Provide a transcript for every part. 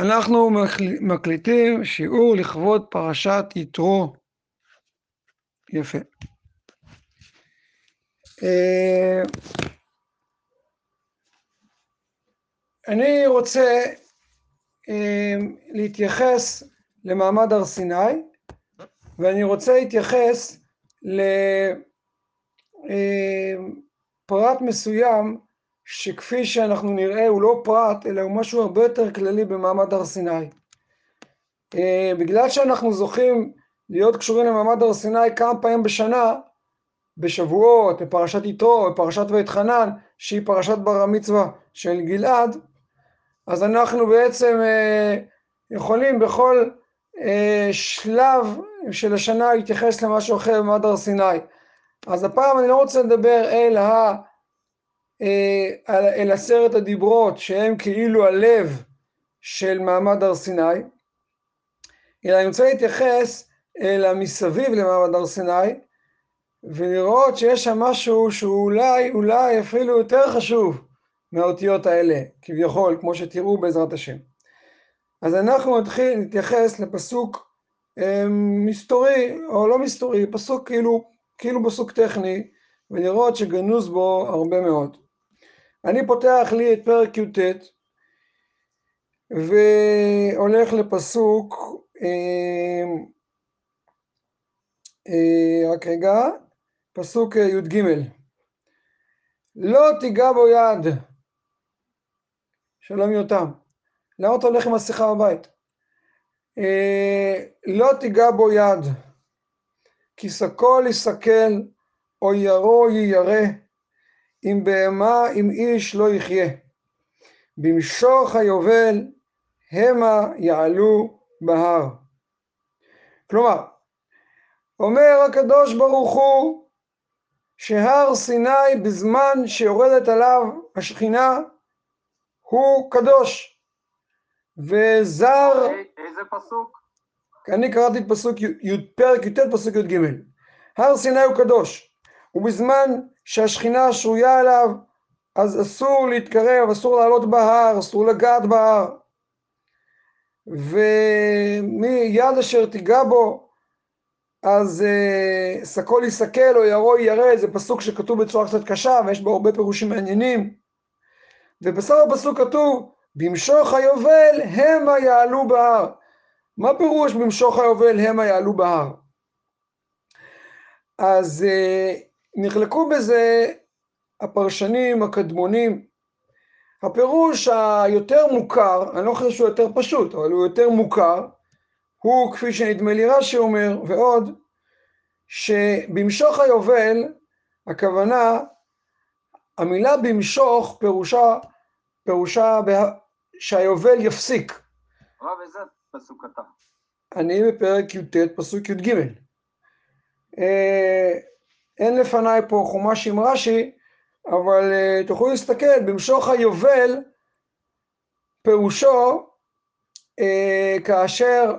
אנחנו מקליטים שיעור לכבוד פרשת יתרו. יפה. אני רוצה להתייחס למעמד הר סיני, ואני רוצה להתייחס לפרט מסוים שכפי שאנחנו נראה הוא לא פרט אלא הוא משהו הרבה יותר כללי במעמד הר סיני. בגלל שאנחנו זוכים להיות קשורים למעמד הר סיני כמה פעמים בשנה, בשבועות, בפרשת יתרו, בפרשת ואתחנן, שהיא פרשת בר המצווה של גלעד, אז אנחנו בעצם יכולים בכל שלב של השנה להתייחס למשהו אחר במעמד הר סיני. אז הפעם אני לא רוצה לדבר אל 10 הדיברות שהם כאילו הלב של מעמד הר סיני, אלא אני רוצה להתייחס אל מסביב למעמד הר סיני, ולראות שיש שם משהו שאולי אפילו יותר חשוב מהאותיות האלה, כביכול, כמו שתראו בעזרת השם. אז אנחנו נתייחס לפסוק מסתורי, או לא מסתורי, פסוק כאילו פסוק טכני, ולראות שגנוז בו הרבה מאוד. אני פותח לי את פרק י"ט, והולך לפסוק, רק רגע, פסוק י"ג. לא תיגע בו יד. שלום יותם. למה אתה הולך עם השיחה בבית? לא תיגע בו יד, כי סקול יסקל, או ירו יירא, אם בהמה אם איש לא יחיה. במשוך היובל המה יעלו בהר. כלומר, אומר הקדוש ברוך הוא שהר סיני בזמן שיורדת עליו השכינה הוא קדוש. וזר... איזה פסוק? אני קראתי את פרק י"ט פסוק י"ג. הר סיני הוא קדוש, ובזמן שהשכינה שרויה עליו אז אסור להתקרב, אסור לעלות בהר, אסור לגעת בהר. ומיד אשר תיגע בו אז סקול יסקל או ירו יירא, זה פסוק שכתוב בצורה קצת קשה ויש בו הרבה פירושים מעניינים. ובסוף הפסוק כתוב במשוך היובל המה יעלו בהר. מה פירוש במשוך היובל המה יעלו בהר? אז נחלקו בזה הפרשנים הקדמונים. הפירוש היותר מוכר, אני לא חושב שהוא יותר פשוט, אבל הוא יותר מוכר, הוא כפי שנדמה לי רש"י אומר ועוד, שבמשוך היובל הכוונה, המילה במשוך פירושה שהיובל יפסיק. רב, איזה פסוק אתה? אני בפרק י"ט פסוק י"ג. אין לפניי פה חומש עם רש"י, אבל תוכלו להסתכל, במשוך היובל פירושו כאשר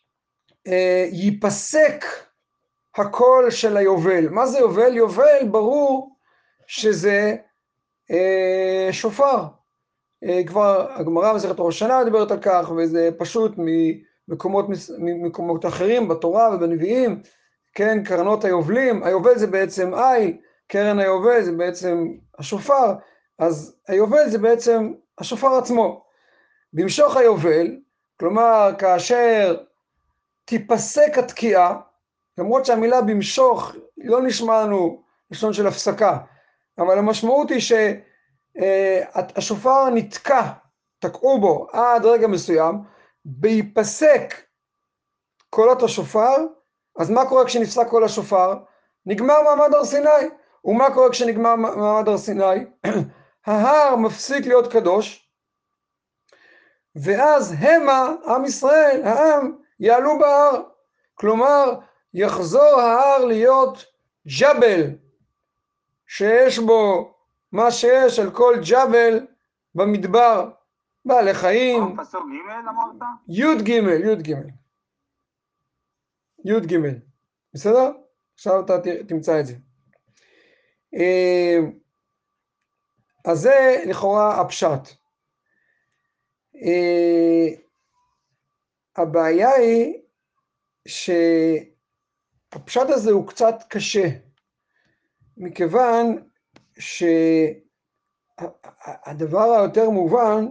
ייפסק הקול של היובל. מה זה יובל? יובל ברור שזה שופר. כבר הגמרא במסכת ראש השנה מדברת על כך, וזה פשוט ממקומות אחרים בתורה ובנביאים, כן, קרנות היובלים, היובל זה בעצם איל, קרן היובל זה בעצם השופר, אז היובל זה בעצם השופר עצמו. במשוך היובל, כלומר כאשר תיפסק התקיעה, למרות שהמילה במשוך לא נשמע לנו לשון של הפסקה, אבל המשמעות היא שהשופר נתקע, תקעו בו עד רגע מסוים, בהיפסק קולות השופר, אז מה קורה כשנפסק קול השופר? נגמר מעמד הר סיני. ומה קורה כשנגמר מעמד הר סיני? ההר מפסיק להיות קדוש, ואז המה, עם ישראל, העם, יעלו בהר. כלומר, יחזור ההר להיות ג'בל, שיש בו מה שיש על כל ג'בל במדבר, בעלי חיים. פסוק ג' אמרת? י"ג. בסדר? עכשיו אתה תמצא את זה. אז זה לכאורה הפשט. הבעיה היא שהפשט הזה הוא קצת קשה, מכיוון שהדבר היותר מובן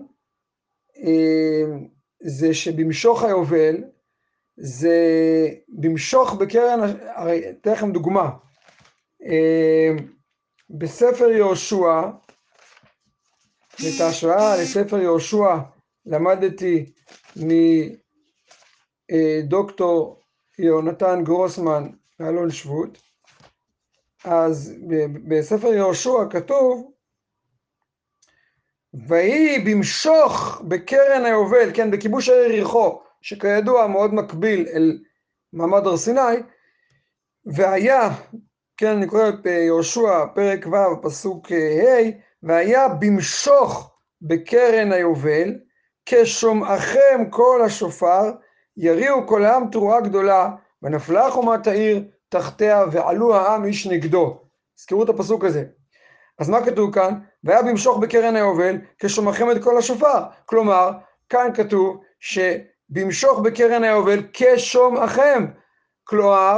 זה שבמשוך היובל, זה במשוך בקרן, הרי אתן לכם דוגמה, בספר יהושע, את ההשוואה לספר יהושע למדתי מדוקטור יונתן גרוסמן מאלון שבות. אז בספר יהושע כתוב, ויהי במשוך בקרן היובל, כן, בכיבוש העיר יריחו, שכידוע מאוד מקביל אל מעמד הר סיני, והיה, כן, אני קורא את יהושע פרק ו' פסוק ה', והיה במשוך בקרן היובל, כשומעכם כל השופר, יריעו כל העם תרועה גדולה, ונפלה חומת העיר תחתיה, ועלו העם איש נגדו. זכרו את הפסוק הזה. אז מה כתוב כאן? והיה במשוך בקרן היובל, כשומעכם את כל השופר. כלומר, כאן כתוב שבמשוך בקרן היובל כשומעכם. כלומר,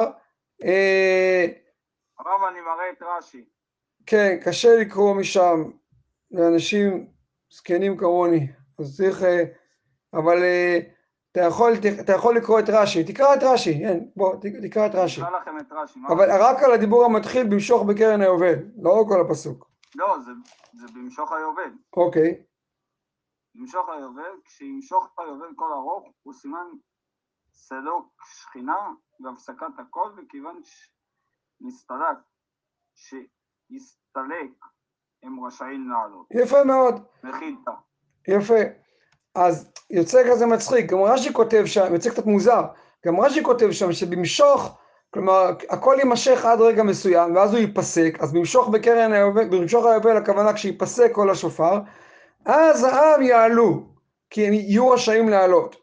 הרב, אני מראה את רש"י. כן, קשה לקרוא משם לאנשים זקנים כמוני, אז צריך, אבל אתה יכול לקרוא את רש"י, תקרא את רש"י, כן, בוא, תקרא את רש"י. אקרא לכם את רש"י. אבל רק על הדיבור המתחיל במשוך בקרן היובל, לא כל הפסוק. לא, זה במשוך היובל. אוקיי. במשוך היובל, כשימשוך היובל כל ארוך, הוא סימן סלוק שכינה והפסקת הכל, וכיוון שנסתלק, שיסתלק, הם רשאים לעלות. יפה מאוד. מחילתא. יפה. אז יוצא כזה מצחיק, גם רש"י כותב שם, יוצא קצת מוזר, גם רש"י כותב שם שבמשוך, כלומר הכל יימשך עד רגע מסוים, ואז הוא ייפסק, אז במשוך בקרן היובל, במשוך היובל הכוונה כשיפסק כל השופר, אז העם יעלו, כי הם יהיו רשאים לעלות.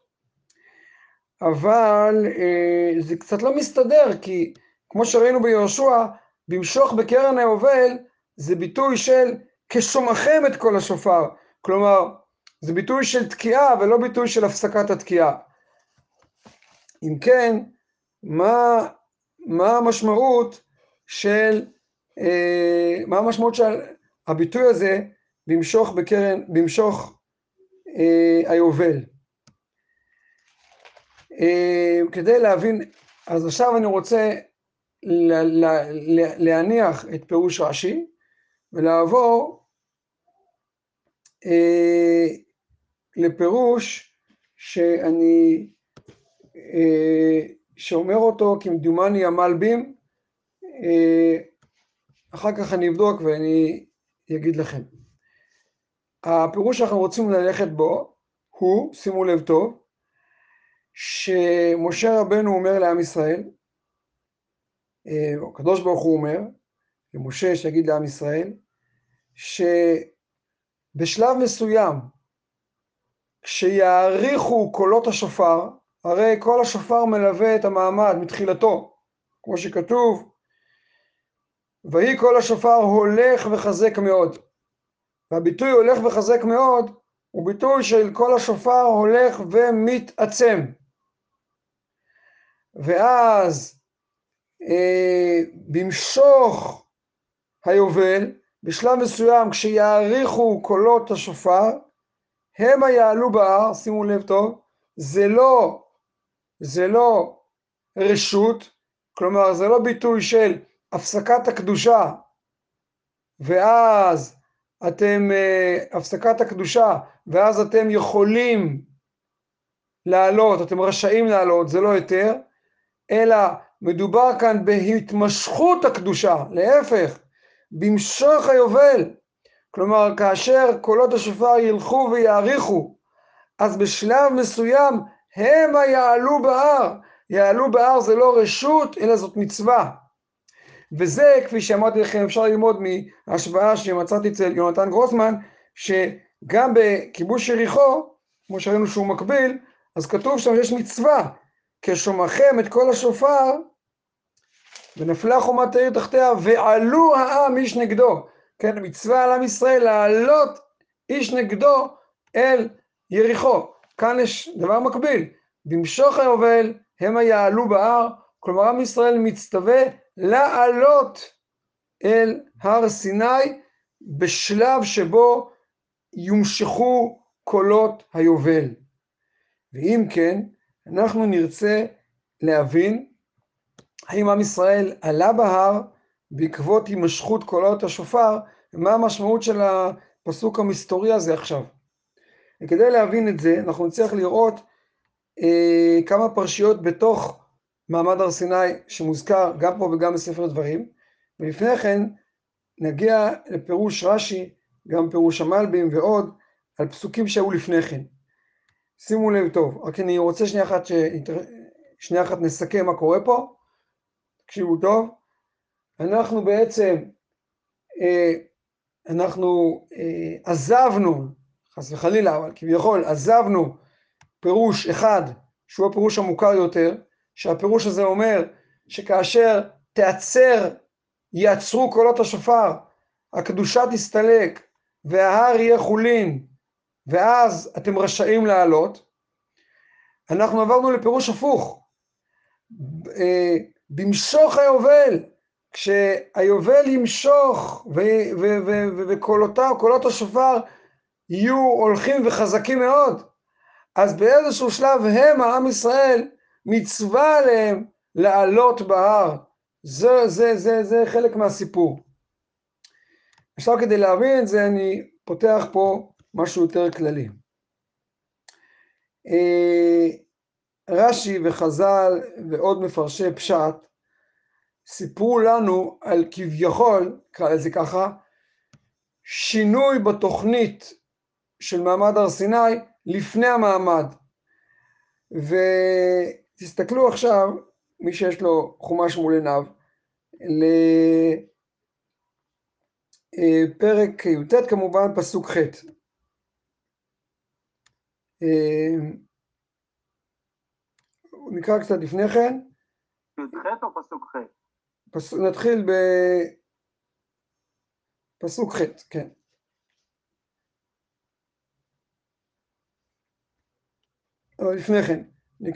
אבל זה קצת לא מסתדר, כי כמו שראינו ביהושע, במשוך בקרן היובל, זה ביטוי של כשומעכם את כל השופר, כלומר, זה ביטוי של תקיעה ולא ביטוי של הפסקת התקיעה. אם כן, מה המשמעות של הביטוי הזה במשוך היובל? כדי להבין, אז עכשיו אני רוצה להניח את פירוש רש"י ולעבור לפירוש שאני שאומר אותו כמדומני המלבים, אחר כך אני אבדוק ואני אגיד לכם. הפירוש שאנחנו רוצים ללכת בו הוא, שימו לב טוב, שמשה רבנו אומר לעם ישראל, הקדוש ברוך הוא אומר למשה שיגיד לעם ישראל, שבשלב מסוים כשיעריכו קולות השופר, הרי כל השופר מלווה את המעמד מתחילתו, כמו שכתוב, ויהי כל השופר הולך וחזק מאוד. והביטוי הולך וחזק מאוד הוא ביטוי של כל השופר הולך ומתעצם. ואז במשוך היובל, בשלב מסוים כשיעריכו קולות השופר, הם יעלו בהר, שימו לב טוב, זה לא רשות, כלומר זה לא ביטוי של הפסקת הקדושה, ואז אתם, הפסקת הקדושה, ואז אתם יכולים לעלות, אתם רשאים לעלות, זה לא יותר, אלא מדובר כאן בהתמשכות הקדושה, להפך, במשוך היובל, כלומר כאשר קולות השופר ילכו ויעריכו, אז בשלב מסוים הם יעלו בהר, יעלו בהר זה לא רשות אלא זאת מצווה, וזה כפי שאמרתי לכם אפשר ללמוד מהשוואה שמצאתי אצל יונתן גרוסמן, שגם בכיבוש יריחו, כמו שראינו שהוא מקביל, אז כתוב שם שיש מצווה, כשומעכם את כל השופר, ונפלה חומת העיר תחתיה, ועלו העם איש נגדו, כן, מצווה על עם ישראל לעלות איש נגדו אל יריחו. כאן יש דבר מקביל, במשוך היובל המה יעלו בהר, כלומר עם ישראל מצטווה לעלות אל הר סיני בשלב שבו יומשכו קולות היובל. ואם כן, אנחנו נרצה להבין האם עם ישראל עלה בהר בעקבות הימשכות קולות השופר, ומה המשמעות של הפסוק המסתורי הזה עכשיו. וכדי להבין את זה, אנחנו נצטרך לראות כמה פרשיות בתוך מעמד הר סיני שמוזכר גם פה וגם בספר דברים, ולפני כן נגיע לפירוש רש"י, גם פירוש המלבים ועוד, על פסוקים שהיו לפני כן. שימו לב טוב, רק אני רוצה שנייה אחת נסכם מה קורה פה, תקשיבו טוב. אנחנו בעצם, עזבנו, חס וחלילה, אבל כביכול עזבנו פירוש אחד, שהוא הפירוש המוכר יותר, שהפירוש הזה אומר שכאשר יעצרו קולות השופר, הקדושה תסתלק, וההר יהיה חולין, ואז אתם רשאים לעלות. אנחנו עברנו לפירוש הפוך, במשוך היובל, כשהיובל ימשוך וקולות השופר יהיו הולכים וחזקים מאוד, אז באיזשהו שלב עם ישראל מצווה עליהם לעלות בהר. זה חלק מהסיפור. עכשיו כדי להבין את זה אני פותח פה משהו יותר כללי. רש"י וחז"ל ועוד מפרשי פשט סיפרו לנו על כביכול, קרא לזה ככה, שינוי בתוכנית של מעמד הר סיני לפני המעמד. ותסתכלו עכשיו, מי שיש לו חומש מול עיניו, לפרק י"ט כמובן, פסוק ח'. נקרא קצת לפני כן. י"ח או פסוק ח'? נתחיל בפסוק ח', כן. אבל לפני כן,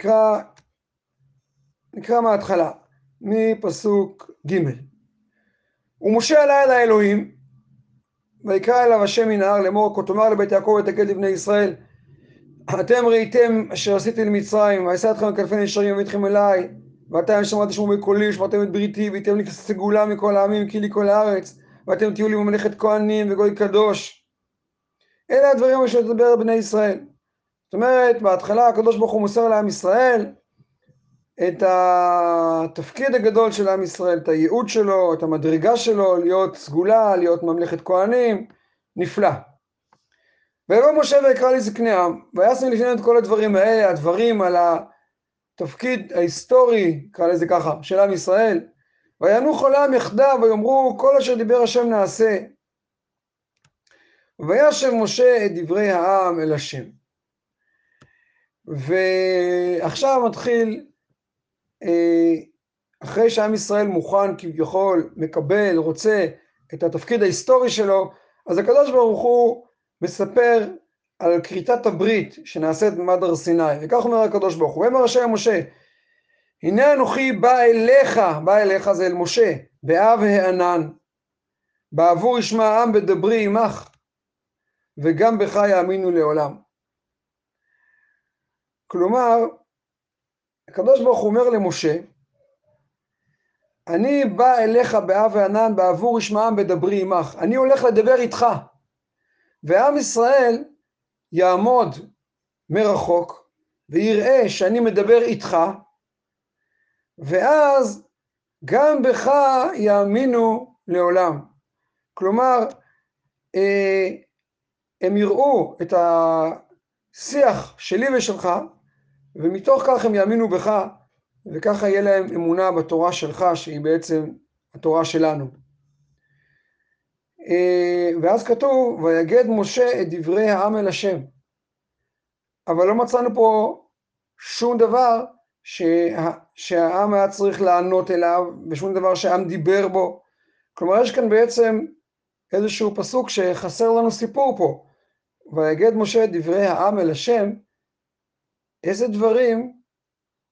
נקרא מההתחלה, מפסוק ג'. ומשה עלה אל האלוהים, ויקרא אליו השם מן ההר לאמור, כה תאמר לבית יעקב ותגיד לבני ישראל, אתם ראיתם אשר עשיתי למצרים, ואשא אתכם לכנפי נשרים והבאתכם אליי, ואתם שמעתם תשמעו בקולי, ושמעתם את בריתי, והייתם לי סגולה מכל העמים, כי לי כל הארץ, ואתם תהיו לי ממלכת כהנים וגוי קדוש. אלה הדברים אשר תדבר בני ישראל. זאת אומרת, בהתחלה הקדוש ברוך הוא מוסר לעם ישראל את התפקיד הגדול של עם ישראל, את הייעוד שלו, את המדרגה שלו, להיות סגולה, להיות ממלכת כהנים, נפלא. ויבוא משה ויקרא לזקני העם, וישם לפניהם את כל הדברים האלה, הדברים על התפקיד ההיסטורי, קרא לזה ככה, של עם ישראל, ויענו כל העם יחדיו, ויאמרו כל אשר דיבר השם נעשה. וישב משה את דברי העם אל השם. ועכשיו מתחיל, אחרי שעם ישראל מוכן כביכול, מקבל, רוצה את התפקיד ההיסטורי שלו, אז הקדוש ברוך הוא מספר על כריתת הברית שנעשית במעמד הר סיני, וכך אומר הקדוש ברוך הוא, ואמר השם משה, הנה אנוכי בא אליך זה אל משה, באב הענן, בעבור ישמע העם בדברי עמך, וגם בך יאמינו לעולם. כלומר, הקדוש ברוך הוא אומר למשה, אני בא אליך באב הענן, בעבור ישמע העם בדברי עמך, אני הולך לדבר איתך, ועם ישראל יעמוד מרחוק, ויראה שאני מדבר איתך, ואז גם בך יאמינו לעולם. כלומר, הם יראו את השיח שלי ושלך, ומתוך כך הם יאמינו בך, וככה יהיה להם אמונה בתורה שלך, שהיא בעצם התורה שלנו. ואז כתוב, ויגד משה את דברי העם אל השם. אבל לא מצאנו פה שום דבר שהעם היה צריך לענות אליו, ושום דבר שהעם דיבר בו. כלומר, יש כאן בעצם איזשהו פסוק שחסר לנו סיפור פה. ויגד משה את דברי העם אל השם, איזה דברים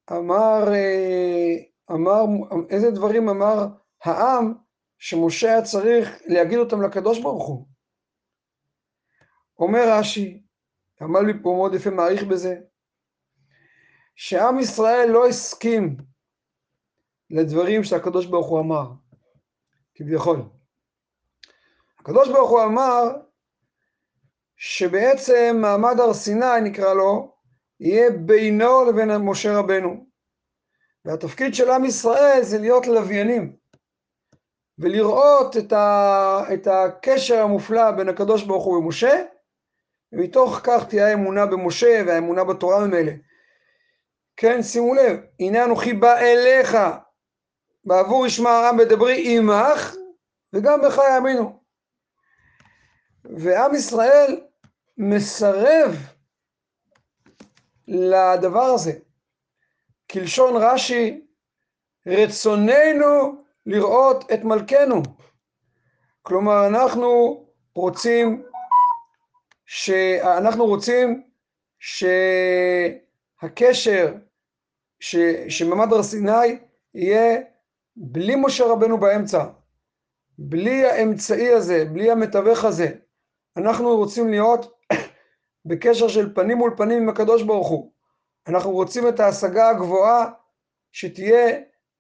איזה דברים אמר העם שמשה היה צריך להגיד אותם לקדוש ברוך הוא. אומר רש"י, המלבי פה מאוד יפה מעריך בזה, שעם ישראל לא הסכים לדברים שהקדוש ברוך הוא אמר, כביכול. הקדוש ברוך הוא אמר שבעצם מעמד הר סיני נקרא לו, יהיה בינו לבין משה רבנו. והתפקיד של עם ישראל זה להיות לוויינים, ולראות את הקשר המופלא בין הקדוש ברוך הוא ומשה, ומתוך כך תהיה האמונה במשה והאמונה בתורה ממילא. כן, שימו לב, הנה אנוכי בא אליך, בעבור ישמע העם בדברי עמך, וגם בך יאמינו. ועם ישראל מסרב לדבר הזה. כלשון רש"י, רצוננו לראות את מלכנו. כלומר, אנחנו רוצים שהקשר שמעמד הר סיני יהיה בלי משה רבנו באמצע, בלי האמצעי הזה, בלי המתווך הזה. אנחנו רוצים להיות בקשר של פנים מול פנים עם הקדוש ברוך הוא. אנחנו רוצים את ההשגה הגבוהה שתהיה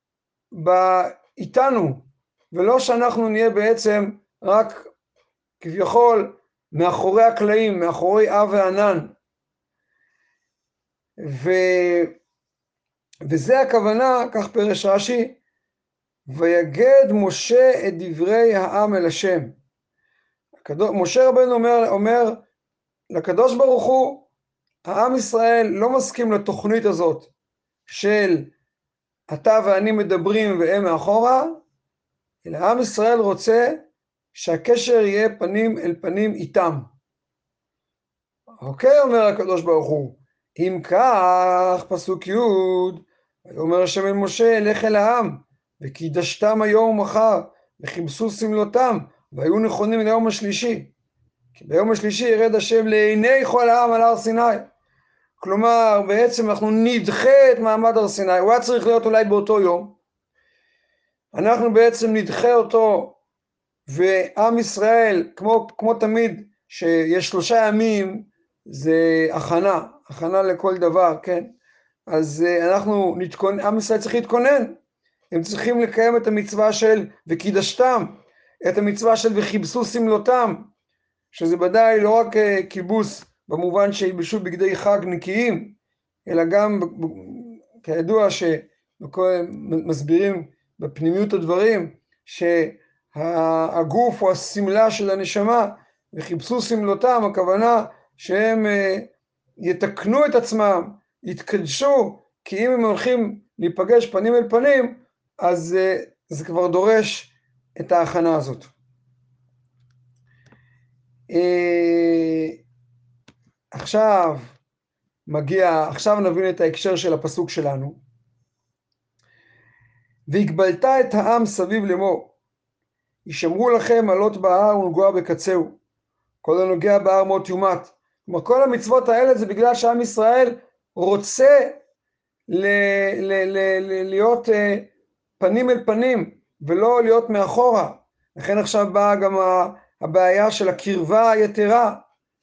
איתנו, ולא שאנחנו נהיה בעצם רק כביכול מאחורי הקלעים, מאחורי אב וענן. וזה הכוונה, כך פירש רש"י, ויגד משה את דברי העם אל השם. משה רבנו אומר לקדוש ברוך הוא, העם ישראל לא מסכים לתוכנית הזאת של אתה ואני מדברים והם מאחורה, אלא עם ישראל רוצה שהקשר יהיה פנים אל פנים איתם. אוקיי, אומר הקדוש ברוך הוא, אם כך, פסוק י', אומר השם אל משה, לך אל העם, וקידשתם היום ומחר, וכיבסו סמלותם, והיו נכונים ליום השלישי. כי ביום השלישי ירד השם לעיני כל העם על הר סיני. כלומר, בעצם אנחנו נדחה את מעמד הר סיני, הוא היה צריך להיות אולי באותו יום. אנחנו בעצם נדחה אותו, ועם ישראל, כמו תמיד, שיש 3 ימים, זה הכנה לכל דבר, כן? אז עם ישראל צריך להתכונן, הם צריכים לקיים את המצווה של וקידשתם, את המצווה של וכיבסו סמלותם, שזה ודאי לא רק כיבוס במובן שילבשו בגדי חג נקיים, אלא גם כידוע שמסבירים בפנימיות הדברים, שהגוף הוא הסמלה של הנשמה, וכיבסו סמלותם, הכוונה שהם יתקנו את עצמם, יתקדשו, כי אם הם הולכים להיפגש פנים אל פנים, אז זה כבר דורש את ההכנה הזאת. עכשיו נבין את ההקשר של הפסוק שלנו. והגבלת את העם סביב לאמור, ישמרו לכם עלות בהר ונגוע בקצהו, כל הנוגע בהר מות יומת. כלומר, כל המצוות האלה זה בגלל שעם ישראל רוצה להיות פנים אל פנים, ולא להיות מאחורה. לכן עכשיו באה גם הבעיה של הקרבה היתרה.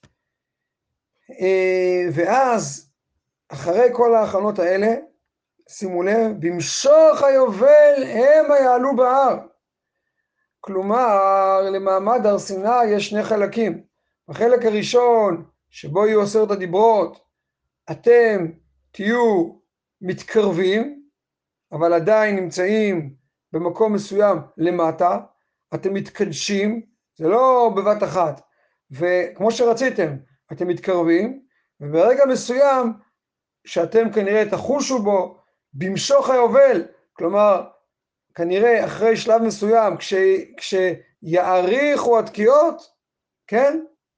ואז, אחרי כל ההכנות האלה, שימו לב, במשוך היובל הם יעלו בהר. כלומר, למעמד הר סיני יש 2 חלקים. החלק הראשון, שבו יהיו 10 הדיברות, אתם תהיו מתקרבים, אבל עדיין נמצאים במקום מסוים למטה, אתם מתקדשים, זה לא בבת אחת, וכמו שרציתם, אתם מתקרבים, וברגע מסוים, שאתם כנראה תחושו בו, במשוך היובל, כלומר, כנראה אחרי שלב מסוים, כשיעריכו התקיעות, כן?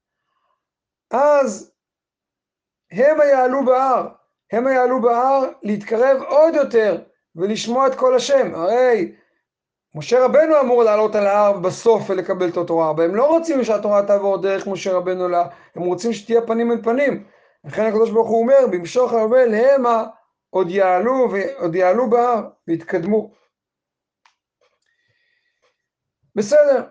אז הם יעלו בהר להתקרב עוד יותר, ולשמוע את כל השם. הרי משה רבנו אמור לעלות על ההר בסוף ולקבל את התורה, והם לא רוצים שהתורה תעבור דרך משה רבנו, הם רוצים שתהיה פנים אל פנים. לכן הקדוש ברוך הוא אומר, במשוך היובל המה עוד יעלו בהר והתקדמו. בסדר,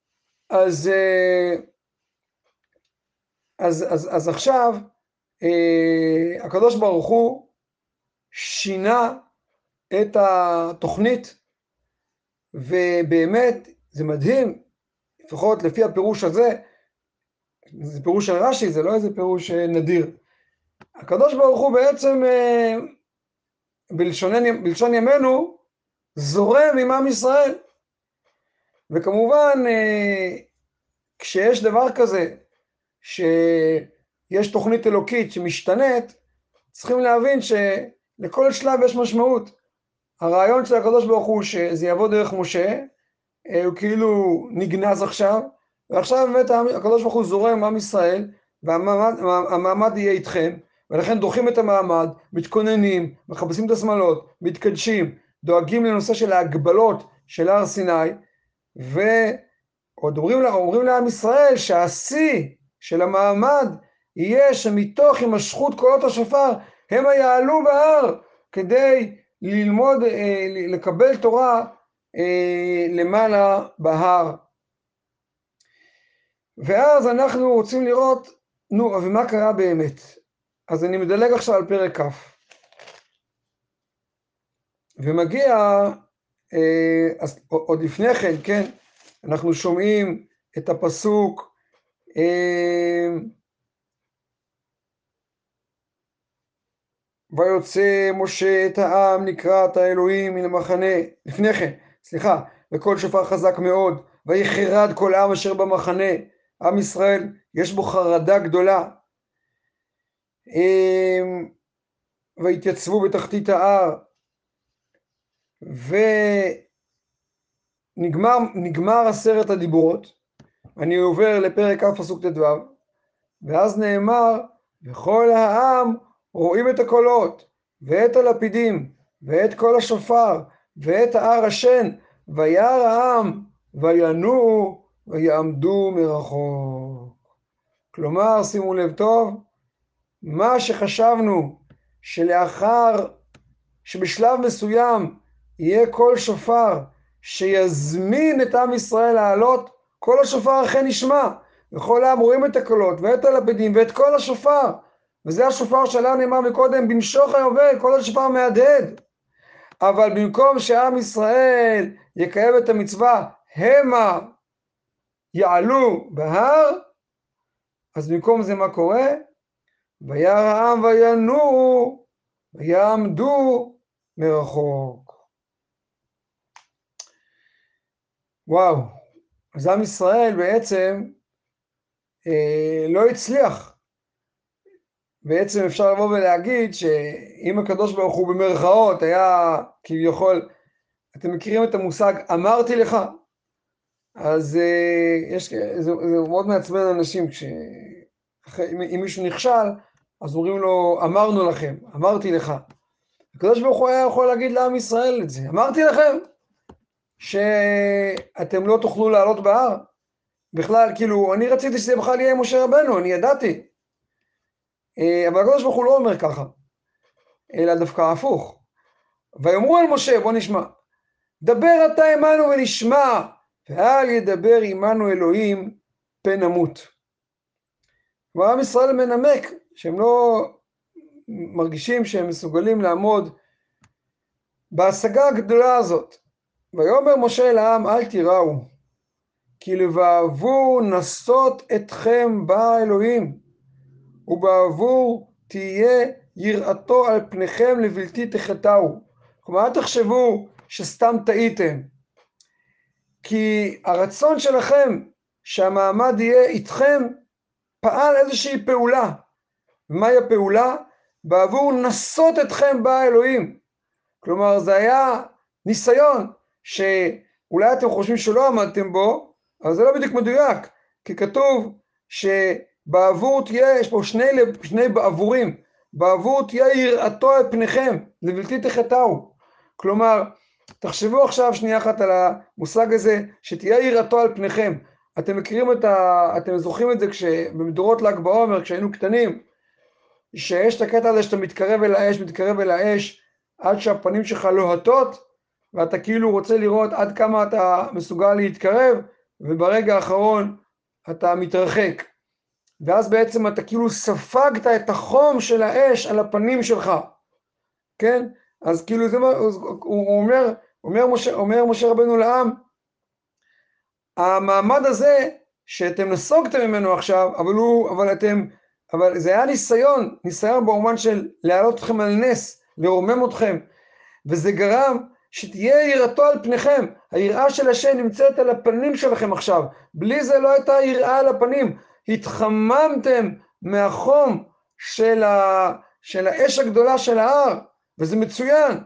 אז עכשיו הקדוש ברוך הוא שינה את התוכנית, ובאמת זה מדהים, לפחות לפי הפירוש הזה, זה פירוש של רש"י, זה לא איזה פירוש נדיר. הקדוש ברוך הוא בעצם בלשון ימינו זורם עם עם ישראל, וכמובן כשיש דבר כזה שיש תוכנית אלוקית שמשתנית, צריכים להבין שלכל שלב יש משמעות. הרעיון של הקדוש ברוך הוא שזה יבוא דרך משה, הוא כאילו נגנז עכשיו, ועכשיו באמת הקדוש ברוך הוא זורם עם עם ישראל, והמעמד יהיה איתכם, ולכן דוחים את המעמד, מתכוננים, מחפשים את השמלות, מתקדשים, דואגים לנושא של ההגבלות של הר סיני, ועוד אומרים לעם ישראל שהשיא של המעמד יהיה שמתוך הימשכות קולות השופר הם יעלו בהר כדי ללמוד, לקבל תורה למעלה בהר. ואז אנחנו רוצים לראות, נו, ומה קרה באמת? אז אני מדלג עכשיו על פרק כ', ומגיע, אז עוד לפני כן, כן, אנחנו שומעים את הפסוק, ויוצא משה את העם לקראת האלוהים מן המחנה, לפני כן, סליחה, וקול שופר חזק מאוד, ויחרד כל העם אשר במחנה, עם ישראל יש בו חרדה גדולה, והתייצבו בתחתית ההר, ונגמר 10 הדיברות, אני עובר לפרק כ' פסוק ט"ו, ואז נאמר, וכל העם רואים את הקולות, ואת הלפידים, ואת קול השופר, ואת ההר השן, וירא העם, וינועו, ויעמדו מרחוק. כלומר, שימו לב טוב, מה שחשבנו שלאחר שבשלב מסוים יהיה קול שופר שיזמין את עם ישראל לעלות, קול השופר אכן נשמע, וכל העם רואים את הקולות ואת הלפידים ואת קול השופר, וזה השופר שעליו נאמר מקודם, במשוך היובל, קול השופר מהדהד. אבל במקום שעם ישראל יקיים את המצווה המה יעלו בהר, אז במקום זה מה קורה? וירא העם וינועו ויעמדו מרחוק. וואו, אז עם ישראל בעצם לא הצליח. בעצם אפשר לבוא ולהגיד שאם הקדוש ברוך הוא במרכאות היה כביכול, אתם מכירים את המושג אמרתי לך? אז זה מאוד מעצבן אנשים, אם מישהו נכשל, אז אומרים לו אמרנו לכם, אמרתי לך. הקדוש ברוך הוא היה יכול להגיד לעם ישראל את זה, אמרתי לכם שאתם לא תוכלו לעלות בהר. בכלל, כאילו, אני רציתי שזה בכלל יהיה משה רבנו, אני ידעתי. אבל הקדוש ברוך הוא לא אומר ככה, אלא דווקא הפוך. ויאמרו אל משה, בוא נשמע, דבר אתה עמנו ונשמע, ואל ידבר עמנו אלוהים פן נמות. ועם ישראל מנמק, שהם לא מרגישים שהם מסוגלים לעמוד בהשגה הגדולה הזאת. ויאמר משה אל העם, אל תיראו, כי לבעבור נסות אתכם בא אלוהים, ובעבור תהיה יראתו על פניכם לבלתי תחטאו. כלומר, אל תחשבו שסתם טעיתם, כי הרצון שלכם שהמעמד יהיה איתכם פעל איזושהי פעולה. ומהי הפעולה? בעבור נסות אתכם בא אלוהים. כלומר, זה היה ניסיון שאולי אתם חושבים שלא עמדתם בו, אבל זה לא בדיוק מדויק, כי כתוב שבעבור תהיה, יש פה שני בעבורים, בעבור תהיה יראתו על פניכם, לבלתי תחטאו. כלומר, תחשבו עכשיו שנייה אחת על המושג הזה, שתהיה יראתו על פניכם. אתם מכירים אתם זוכרים את זה במדורות ל"ג בעומר, כשהיינו קטנים, שיש את הקטע הזה שאתה מתקרב אל האש, עד שהפנים שלך לוהטות, ואתה כאילו רוצה לראות עד כמה אתה מסוגל להתקרב, וברגע האחרון אתה מתרחק. ואז בעצם אתה כאילו ספגת את החום של האש על הפנים שלך, כן? אז כאילו זה מה, הוא אומר משה רבנו לעם, המעמד הזה שאתם נסוגתם ממנו עכשיו, אבל זה היה ניסיון במובן של להעלות אתכם על נס, לרומם אתכם, וזה גרם שתהיה יראתו על פניכם, היראה של השם נמצאת על הפנים שלכם עכשיו, בלי זה לא הייתה יראה על הפנים, התחממתם מהחום של האש הגדולה של ההר, וזה מצוין.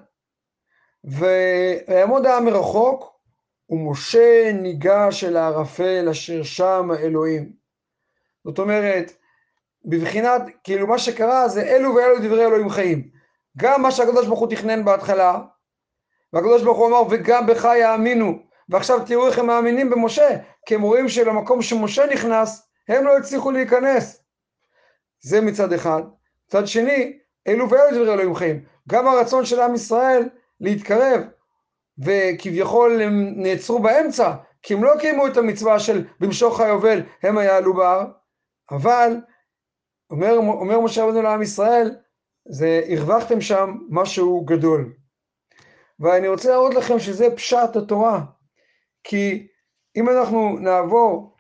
ויעמוד העם מרחוק, ומשה ניגש אל הערפל אשר שם האלוהים. זאת אומרת, בבחינת, כאילו מה שקרה זה אלו ואלו דברי אלוהים חיים. גם מה שהקדוש ברוך הוא תכנן בהתחלה, והקדוש ברוך הוא אמר, וגם בך יאמינו. ועכשיו תראו איך הם מאמינים במשה, כי הם רואים שלמקום שמשה נכנס, הם לא הצליחו להיכנס. זה מצד אחד. מצד שני, אלו ואלו דברי אלוהים חיים. גם הרצון של עם ישראל להתקרב, וכביכול הם נעצרו באמצע, כי הם לא קיימו את המצווה של במשוך היובל, הם יעלו בהר, אבל אומר משה רבנו לעם ישראל, זה הרווחתם שם משהו גדול. ואני רוצה להראות לכם שזה פשט התורה, כי אם אנחנו נעבור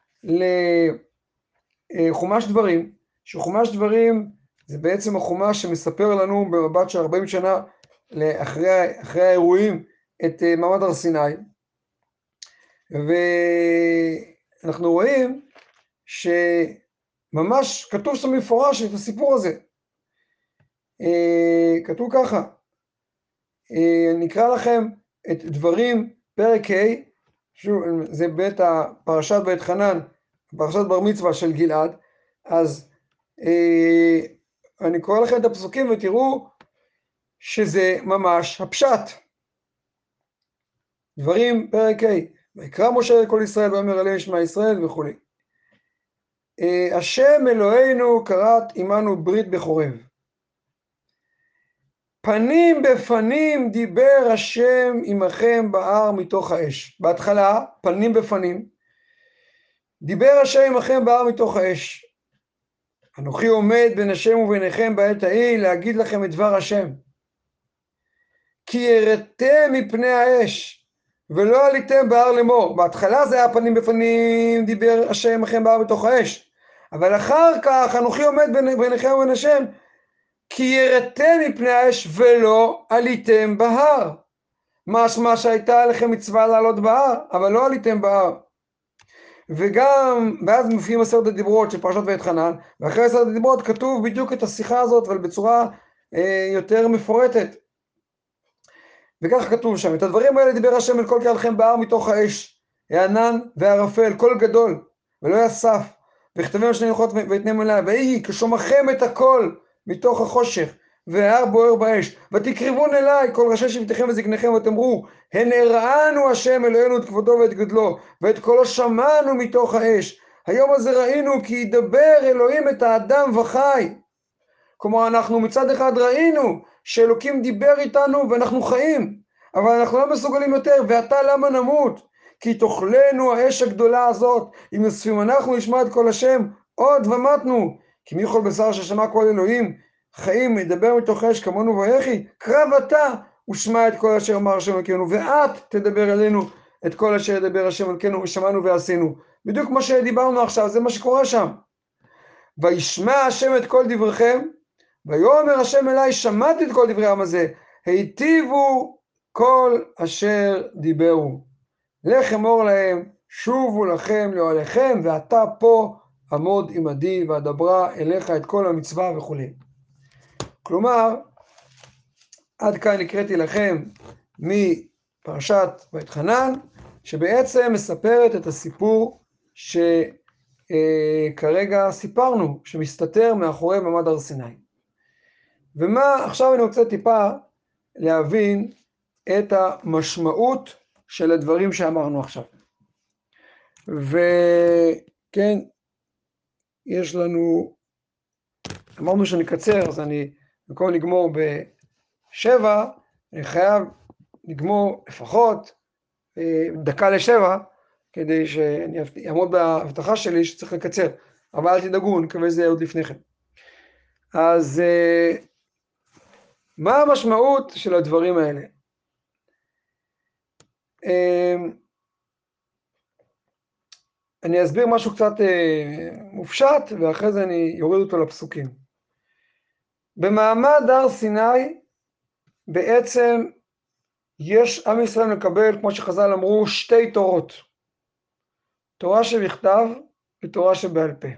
לחומש דברים, שחומש דברים זה בעצם החומש שמספר לנו במבט של 40 שנה אחרי האירועים את מעמד הר סיני, ואנחנו רואים שממש כתוב שם מפורש את הסיפור הזה. כתוב ככה, נקרא לכם את דברים פרק ה', זה פרשת בית חנן, פרשת בר מצווה של גלעד, אז אני קורא לכם את הפסוקים ותראו שזה ממש הפשט. דברים פרק ה', ויקרא משה לכל ישראל ואומר אליהם שמע ישראל וכו'. השם אלוהינו כרת עמנו ברית בחורב. פנים בפנים דיבר השם עמכם בהר מתוך האש. בהתחלה, פנים בפנים, דיבר השם עמכם בהר מתוך האש. אנוכי עומד בין השם וביניכם בעת ההיא להגיד לכם את דבר השם. כי יראתם מפני האש, ולא עליתם בהר לאמור. בהתחלה זה היה פנים בפנים, דיבר השם עמכם בהר מתוך האש. אבל אחר כך אנוכי עומד ביניכם ובין השם, כי יראתם מפני האש ולא עליתם בהר. משמע שהייתה לכם מצווה לעלות בהר, אבל לא עליתם בהר. ואז מופיעים 10 הדיברות של פרשת ואת חנן, ואחרי 10 הדיברות כתוב בדיוק את השיחה הזאת, אבל בצורה יותר מפורטת. וכך כתוב שם, את הדברים האלה דיבר השם אל כל קהלכם בהר מתוך האש, הענן והערפל, קול גדול, ולא יסף, וכתבים שני לוחות ויתנם אליי, ויהי כשומעכם את הקול מתוך החושך, וההר בוער באש, ותקרבון אליי כל ראשי שבטיכם וזקניכם, ותאמרו, הן הראנו השם אלוהינו את כבודו ואת גדלו, ואת קולו שמענו מתוך האש, היום הזה ראינו כי ידבר אלוהים את האדם וחי. כלומר אנחנו מצד אחד ראינו שאלוקים דיבר איתנו ואנחנו חיים, אבל אנחנו לא מסוגלים יותר, ועתה למה נמות? כי תאכלנו האש הגדולה הזאת, אם יוספים אנחנו נשמע את כל השם, עוד ומתנו, כי מי כל בשר ששמע כל אלוהים, חיים ידבר מתוך האש כמונו ויחי, קרב אתה ושמע את כל אשר אמר השם אלוקינו, ואת תדבר אלינו את כל אשר ידבר השם אלוקינו, ושמענו ועשינו. בדיוק מה שדיברנו עכשיו, זה מה שקורה שם. וישמע השם את כל דבריכם, ויאמר השם אליי, שמעתי את כל דברי העם הזה, היטיבו כל אשר דיברו. לך אמור להם, שובו לכם לאוהליכם, ואתה פה עמוד עמדי, ואדברה אליך את כל המצווה וכו'. כלומר, עד כאן הקראתי לכם מפרשת בית חנן, שבעצם מספרת את הסיפור שכרגע סיפרנו, שמסתתר מאחורי מעמד הר סיני. עכשיו אני רוצה טיפה להבין את המשמעות של הדברים שאמרנו עכשיו. וכן, יש לנו אמרנו שנקצר, אז אני, במקום לגמור ב7, אני חייב לגמור לפחות דקה ל7, כדי שאני אעמוד בהבטחה שלי שצריך לקצר. אבל אל תדאגו, אני מקווה שזה עוד לפני כן. אז מה המשמעות של הדברים האלה? אני אסביר משהו קצת מופשט, ואחרי זה אני יוריד אותו לפסוקים. במעמד הר סיני, בעצם יש עם ישראל מקבל, כמו שחז"ל אמרו, שתי תורות. תורה שבכתב ותורה שבעל פה.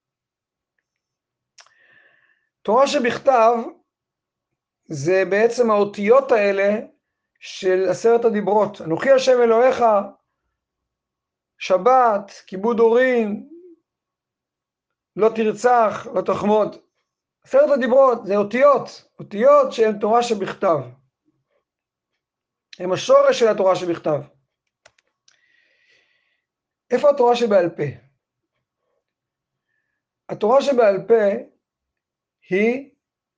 תורה שבכתב זה בעצם האותיות האלה של 10 הדיברות. אנוכי השם אלוהיך, שבת, כיבוד הורים, לא תרצח, לא תחמוד. 10 הדיברות זה אותיות, אותיות שהן תורה שבכתב. הם השורש של התורה שבכתב. איפה התורה שבעל פה? התורה שבעל פה היא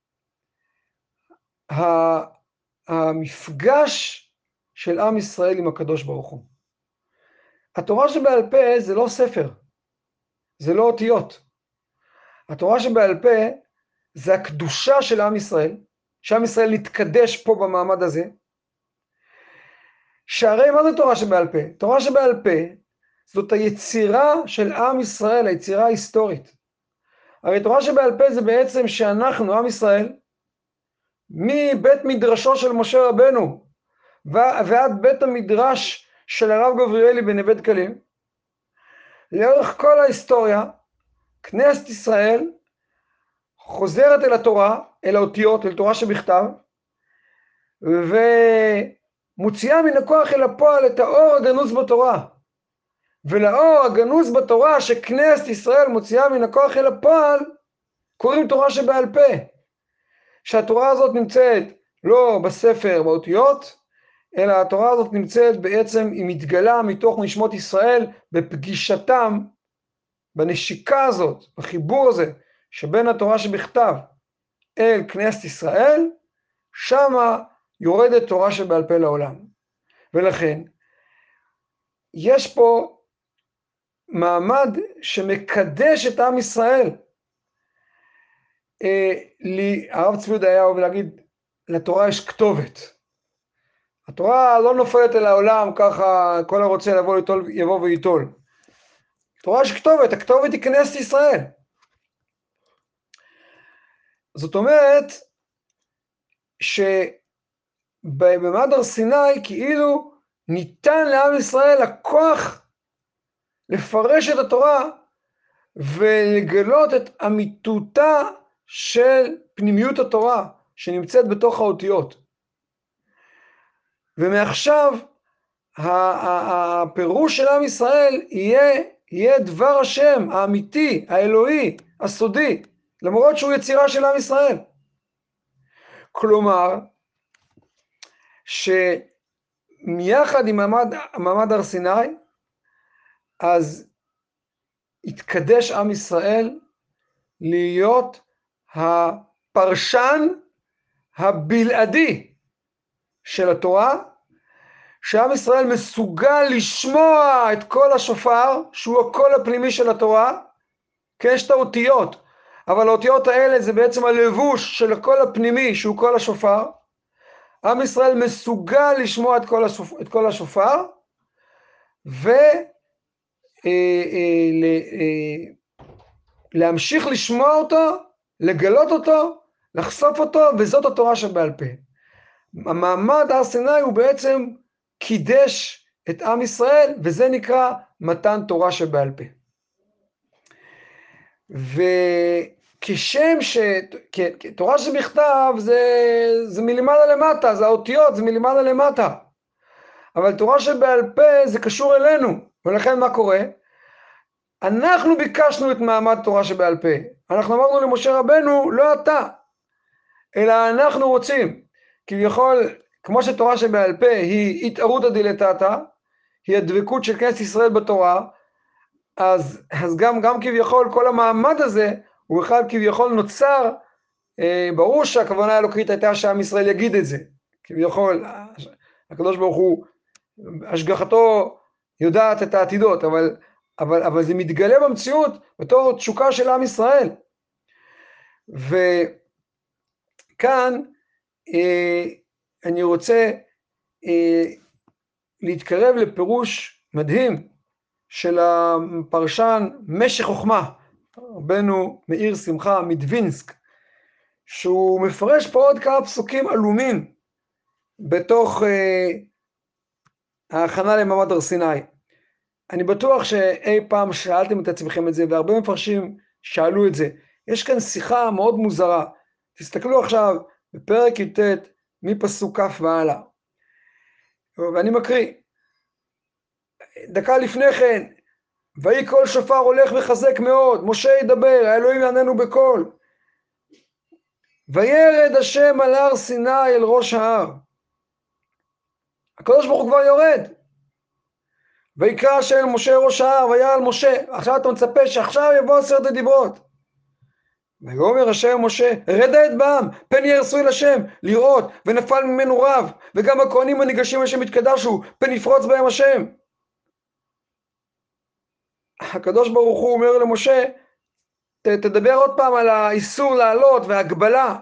המפגש של עם ישראל עם הקדוש ברוך הוא. התורה שבעל פה זה לא ספר, זה לא אותיות. התורה שבעל פה זה הקדושה של עם ישראל, שעם ישראל נתקדש פה במעמד הזה. שהרי מה זה תורה שבעל פה? תורה שבעל פה זאת היצירה של עם ישראל, היצירה ההיסטורית. הרי תורה שבעל פה זה בעצם שאנחנו, עם ישראל, מבית מדרשו של משה רבנו ועד בית המדרש של הרב גבריאלי בנווה דקלים, לאורך כל ההיסטוריה, כנסת ישראל חוזרת אל התורה, אל האותיות, אל תורה שבכתב, ומוציאה מן הכוח אל הפועל את האור הגנוז בתורה. ולאור הגנוז בתורה שכנסת ישראל מוציאה מן הכוח אל הפועל, קוראים תורה שבעל פה. שהתורה הזאת נמצאת לא בספר, באותיות, אלא התורה הזאת נמצאת בעצם, היא מתגלה מתוך נשמות ישראל, בפגישתם, בנשיקה הזאת, בחיבור הזה, שבין התורה שבכתב אל כנסת ישראל, שמה יורדת תורה שבעל פה לעולם. ולכן, יש פה מעמד שמקדש את עם ישראל. הרב צבי יהודה היה אוהב להגיד, לתורה יש כתובת. התורה לא נופלת אל העולם, ככה כל הרוצה לבוא ליטול, יבוא ויטול. התורה יש כתובת, הכתובת היא כנסת ישראל. זאת אומרת, שבמעמד הר סיני כאילו ניתן לעם ישראל הכוח לפרש את התורה ולגלות את אמיתותה של פנימיות התורה שנמצאת בתוך האותיות. ומעכשיו הפירוש של עם ישראל יהיה דבר השם האמיתי, האלוהי, הסודי, למרות שהוא יצירה של עם ישראל. כלומר, שמיחד עם מעמד הר סיני, אז התקדש עם ישראל להיות הפרשן הבלעדי של התורה, שעם ישראל מסוגל לשמוע את קול השופר, שהוא הקול הפנימי של התורה, כן, יש את האותיות, אבל האותיות האלה זה בעצם הלבוש של הקול הפנימי, שהוא קול השופר. עם ישראל מסוגל לשמוע את קול השופר, להמשיך לשמוע אותו, לגלות אותו, לחשוף אותו, וזאת התורה שבעל פה. המעמד הר סיני הוא בעצם קידש את עם ישראל, וזה נקרא מתן תורה שבעל פה. וכשם שתורה שבכתב זה מלמעלה למטה, זה האותיות, זה מלמעלה למטה. אבל תורה שבעל פה זה קשור אלינו, ולכן מה קורה? אנחנו ביקשנו את מעמד תורה שבעל פה. אנחנו אמרנו למשה רבנו, לא אתה, אלא אנחנו רוצים. כביכול, כמו שתורה שבעל פה היא התערותא דילתתא, היא הדבקות של כנסת ישראל בתורה, אז גם כביכול כל המעמד הזה הוא בכלל כביכול נוצר, ברור שהכוונה האלוקית הייתה שעם ישראל יגיד את זה, כביכול הקדוש ברוך הוא, השגחתו יודעת את העתידות, אבל זה מתגלה במציאות בתור תשוקה של עם ישראל. וכאן אני רוצה להתקרב לפירוש מדהים של הפרשן משך חוכמה, רבנו מאיר שמחה מדווינסק, שהוא מפרש פה עוד כמה פסוקים עלומים בתוך ההכנה למעמד הר סיני. אני בטוח שאי פעם שאלתם את עצמכם את זה, והרבה מפרשים שאלו את זה. יש כאן שיחה מאוד מוזרה. תסתכלו עכשיו בפרק י"ט מפסוק כ' והלאה. ואני מקריא. דקה לפני כן, ויהי קול שופר הולך וחזק מאוד, משה ידבר, האלוהים יעננו בקול. וירד השם על הר סיני אל ראש ההר. הקדוש ברוך הוא כבר יורד. ויקרא השם אל משה ראש ההר, וירא על משה. עכשיו אתה מצפה שעכשיו יבוא 10 הדיברות. ויאמר השם משה, רד העד בעם, פן יהרסו אל השם, לראות, ונפל ממנו רב, וגם הכהנים הניגשים אל השם יתקדשו, פן יפרוץ בהם השם. הקדוש ברוך הוא אומר למשה, תדבר עוד פעם על האיסור לעלות והגבלה.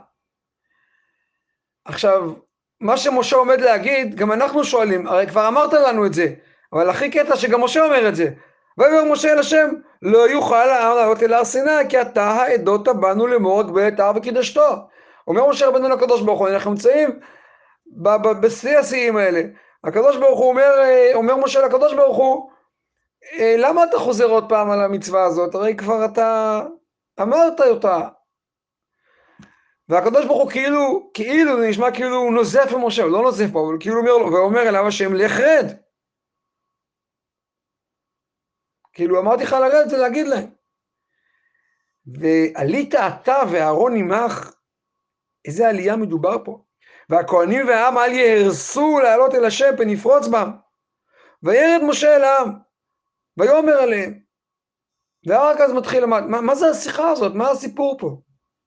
עכשיו, מה שמשה עומד להגיד, גם אנחנו שואלים, הרי כבר אמרת לנו את זה, אבל הכי קטע שגם משה אומר את זה. ויאמר משה אל השם, לא יוכל העם לעלות אל הר סיני, כי אתה העדות בנו לאמור הגבלת ההר וקידשתו. אומר משה רבנו לקדוש ברוך הוא, אנחנו נמצאים בשיא השיאים האלה. הקדוש ברוך הוא אומר משה לקדוש ברוך הוא, למה אתה חוזר עוד פעם על המצווה הזאת? הרי כבר אתה אמרת אותה. והקדוש ברוך הוא כאילו, זה נשמע כאילו הוא נוזף במשה, הוא לא נוזף פה, אבל כאילו אומר לו, ואומר אליו השם, לך רד. כאילו אמרתי לך לרדת זה להגיד להם. ועלית אתה ואהרון עמך, איזה עלייה מדובר פה. והכהנים והעם אל יהרסו לעלות אל השם פן יפרוץ בם. וירד משה אל העם, ויאמר עליהם. ורק אז מתחיל למד, מה זה השיחה הזאת? מה הסיפור פה?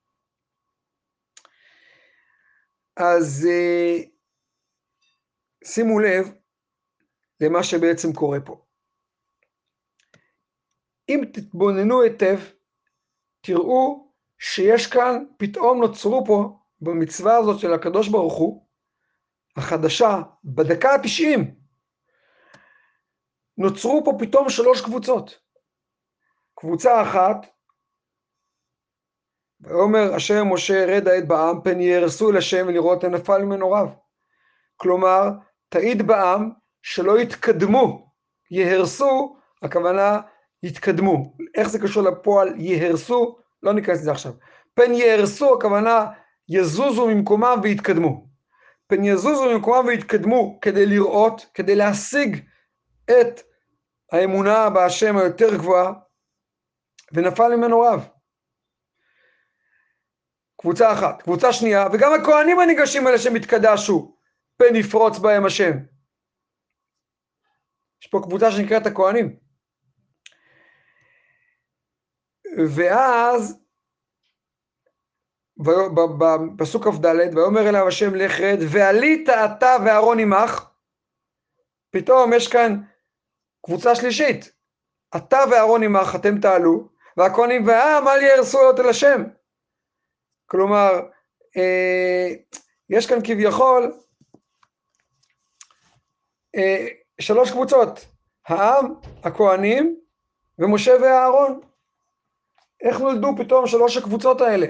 אז שימו לב למה שבעצם קורה פה. אם תתבוננו היטב, תראו שיש כאן, פתאום נוצרו פה, במצווה הזאת של הקדוש ברוך הוא, החדשה, בדקה ה-90, נוצרו פה פתאום 3 קבוצות. קבוצה אחת, ואומר השם משה רד העד בעם, פן יהרסו אל השם ולראות נפל ממנו רב. כלומר, תעיד בעם שלא יתקדמו, יהרסו, הכוונה יתקדמו. איך זה קשור לפועל יהרסו? לא ניכנס לזה עכשיו. פן יהרסו, הכוונה יזוזו ממקומם ויתקדמו. פן יזוזו ממקומם ויתקדמו כדי לראות, כדי להשיג את האמונה בהשם היותר גבוהה, ונפל ממנו רב. קבוצה אחת. קבוצה שנייה, וגם הכהנים הניגשים אל השם יתקדשו, פן יפרוץ בהם השם. יש פה קבוצה שנקראת הכהנים. ואז, בפסוק כ"ד, ויאמר אליו השם לך רד, ועלית אתה ואהרון עמך, פתאום יש כאן קבוצה שלישית. אתה ואהרון עמך, אתם תעלו, והכהנים והעם אל יהרסו לעלות אל השם. כלומר, יש כאן כביכול 3 קבוצות, העם, הכהנים ומשה ואהרון. איך נולדו פתאום 3 הקבוצות האלה?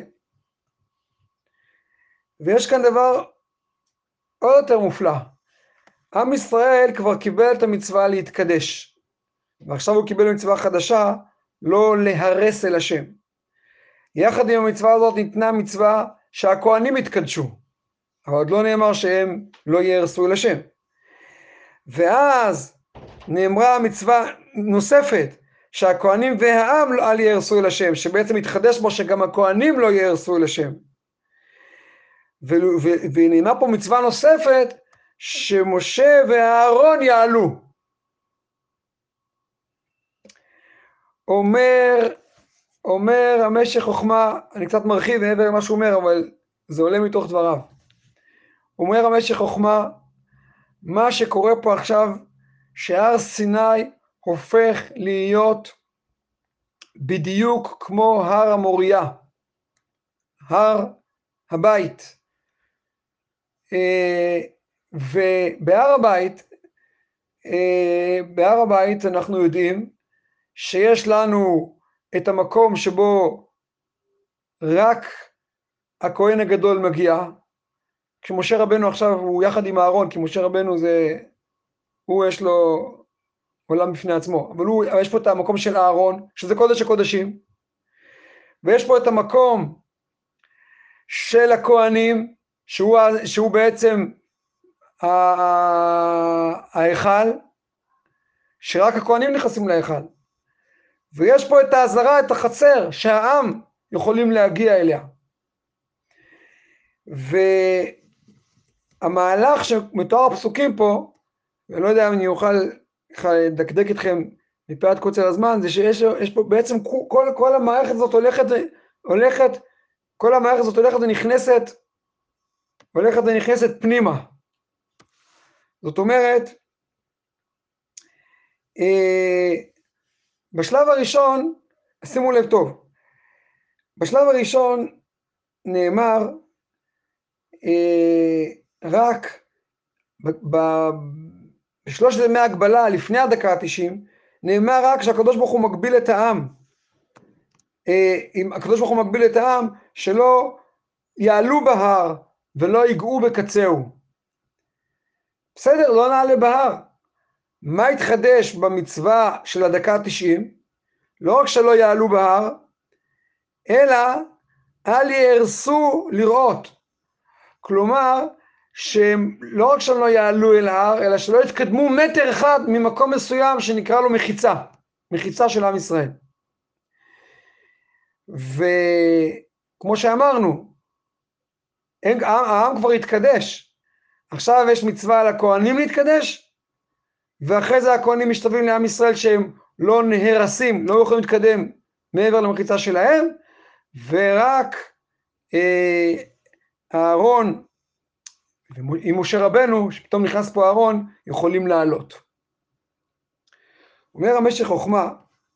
ויש כאן דבר עוד יותר מופלא. עם ישראל כבר קיבל את המצווה להתקדש, ועכשיו הוא קיבל מצווה חדשה, לא להרס אל השם. יחד עם המצווה הזאת ניתנה מצווה שהכהנים יתקדשו, אבל עוד לא נאמר שהם לא יהרסו אל השם. ואז נאמרה מצווה נוספת, שהכהנים והעם אל יהרסו אל השם, שבעצם התחדש בו שגם הכהנים לא יהרסו אל השם. ונאמרה פה מצווה נוספת, שמשה ואהרון יעלו. אומר המשך חוכמה, אני קצת מרחיב מעבר למה שהוא אומר, אבל זה עולה מתוך דבריו. אומר המשך חוכמה, מה שקורה פה עכשיו, שהר סיני הופך להיות בדיוק כמו הר המוריה, הר הבית. בהר הבית אנחנו יודעים שיש לנו את המקום שבו רק הכהן הגדול מגיע, כשמשה רבנו עכשיו הוא יחד עם אהרון, כי משה רבנו הוא יש לו עולם בפני עצמו, אבל יש פה את המקום של אהרון, שזה קודש הקודשים, ויש פה את המקום של הכהנים, שהוא בעצם ההיכל, שרק הכהנים נכנסים להיכל, ויש פה את העזרה, את החצר, שהעם יכולים להגיע אליה. והמהלך שמתואר הפסוקים פה, ואני לא יודע אם אני אוכל לדקדק אתכם מפאת קוצר הזמן, זה שיש פה בעצם כל המערכת הזאת הולכת ונכנסת פנימה. זאת אומרת, בשלב הראשון, שימו לב טוב, בשלב הראשון נאמר רק בשלושת ימי ההגבלה לפני הדקה ה-90, נאמר רק שהקדוש ברוך הוא מגביל את העם, הקדוש ברוך הוא מגביל את העם שלא יעלו בהר ולא ייגעו בקצהו. בסדר, לא נעלה בהר. מה התחדש במצווה של הדקה ה-90? לא רק שלא יעלו בהר, אלא אל יהרסו לראות. כלומר, שהם לא רק שלא יעלו אל ההר, אלא שלא יתקדמו מטר אחד ממקום מסוים שנקרא לו מחיצה של עם ישראל. וכמו שאמרנו, העם כבר התקדש. עכשיו יש מצווה על הכהנים להתקדש, ואחרי זה הכהנים משתווים לעם ישראל שהם לא נהרסים, לא יכולים להתקדם מעבר למחיצה שלהם, ורק אהרון עם משה רבנו, שפתאום נכנס פה אהרון, יכולים לעלות. אומר המשך חוכמה,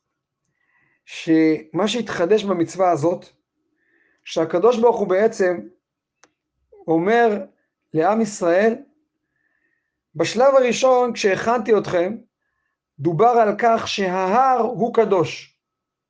שמה שהתחדש במצווה הזאת, שהקדוש ברוך הוא בעצם אומר לעם ישראל, בשלב הראשון כשהכנתי אתכם, דובר על כך שההר הוא קדוש.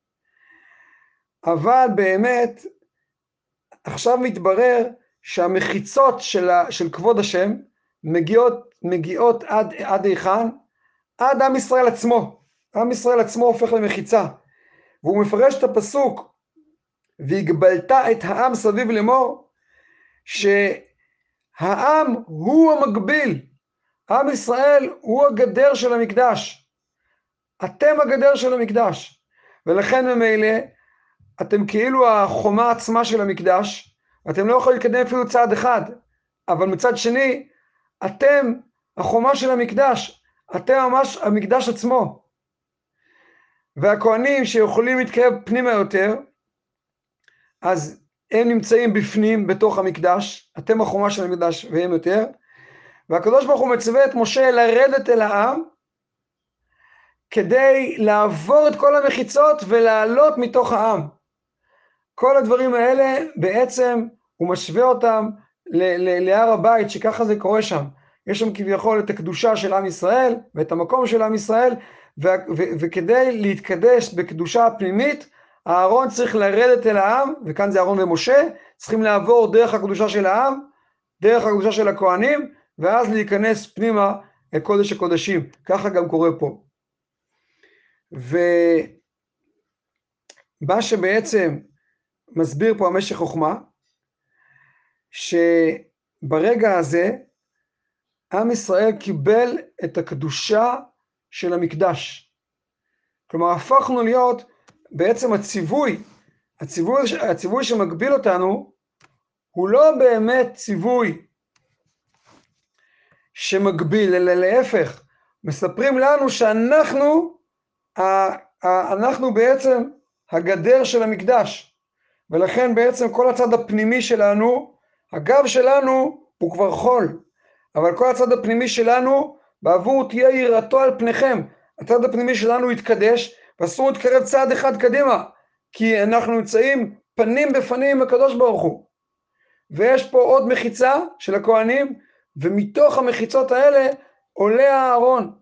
אבל באמת, עכשיו מתברר שהמחיצות של כבוד השם מגיעות עד היכן? עד עם ישראל עצמו. עם ישראל עצמו הופך למחיצה. והוא מפרש את הפסוק, והגבלת את העם סביב לאמור, שהעם הוא המגביל. עם ישראל הוא הגדר של המקדש. אתם הגדר של המקדש. ולכן ממילא, אתם כאילו החומה עצמה של המקדש, אתם לא יכולים להתקדם אפילו צעד אחד, אבל מצד שני, אתם החומה של המקדש, אתם ממש המקדש עצמו. והכהנים שיכולים להתקרב פנימה יותר, אז הם נמצאים בפנים, בתוך המקדש, אתם החומה של המקדש והם יותר, והקדוש ברוך הוא מצווה את משה לרדת אל העם, כדי לעבור את כל המחיצות ולעלות מתוך העם. כל הדברים האלה בעצם הוא משווה אותם להר הבית, שככה זה קורה שם. יש שם כביכול את הקדושה של עם ישראל, ואת המקום של עם ישראל, וכדי להתקדש בקדושה הפנימית, אהרון צריך לרדת אל העם, וכאן זה אהרון ומשה, צריכים לעבור דרך הקדושה של העם, דרך הקדושה של הכהנים, ואז להיכנס פנימה לקודש הקודשים. ככה גם קורה פה. ומה שבעצם מסביר פה המשך חוכמה, שברגע הזה, עם ישראל קיבל את הקדושה של המקדש. כלומר, הפכנו להיות בעצם הציווי שמגביל אותנו, הוא לא באמת ציווי שמגביל, אלא להפך, מספרים לנו שאנחנו בעצם הגדר של המקדש, ולכן בעצם כל הצד הפנימי שלנו, הגב שלנו הוא כבר חול, אבל כל הצד הפנימי שלנו, בעבור תהיה יראתו על פניכם, הצד הפנימי שלנו יתקדש, ואסור להתקרב צעד אחד קדימה, כי אנחנו נמצאים פנים בפנים עם הקדוש ברוך הוא, ויש פה עוד מחיצה של הכהנים, ומתוך המחיצות האלה עולה הארון.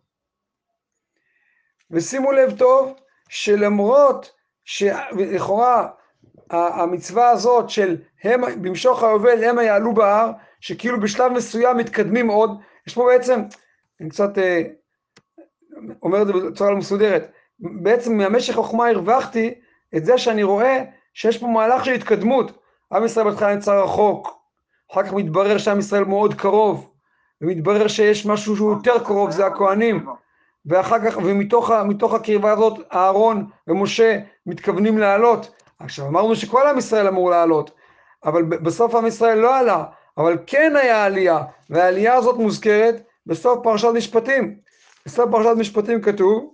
ושימו לב טוב, שלמרות שלכאורה המצווה הזאת של הם במשוך היובל הם יעלו בהר, שכאילו בשלב מסוים מתקדמים עוד, יש פה בעצם, אני קצת אומר את זה בצורה לא מסודרת, בעצם מהמשך החוכמה הרווחתי את זה שאני רואה שיש פה מהלך של התקדמות. עם ישראל בהתחלה נמצא רחוק, אחר כך מתברר שעם ישראל מאוד קרוב, ומתברר שיש משהו שהוא יותר קרוב, זה הכהנים, ואחר כך, ומתוך הקרבה הזאת, אהרון ומשה מתכוונים לעלות. עכשיו אמרנו שכל עם ישראל אמור לעלות, אבל בסוף עם ישראל לא עלה, אבל כן היה עלייה, והעלייה הזאת מוזכרת בסוף פרשת משפטים. בסוף פרשת משפטים כתוב,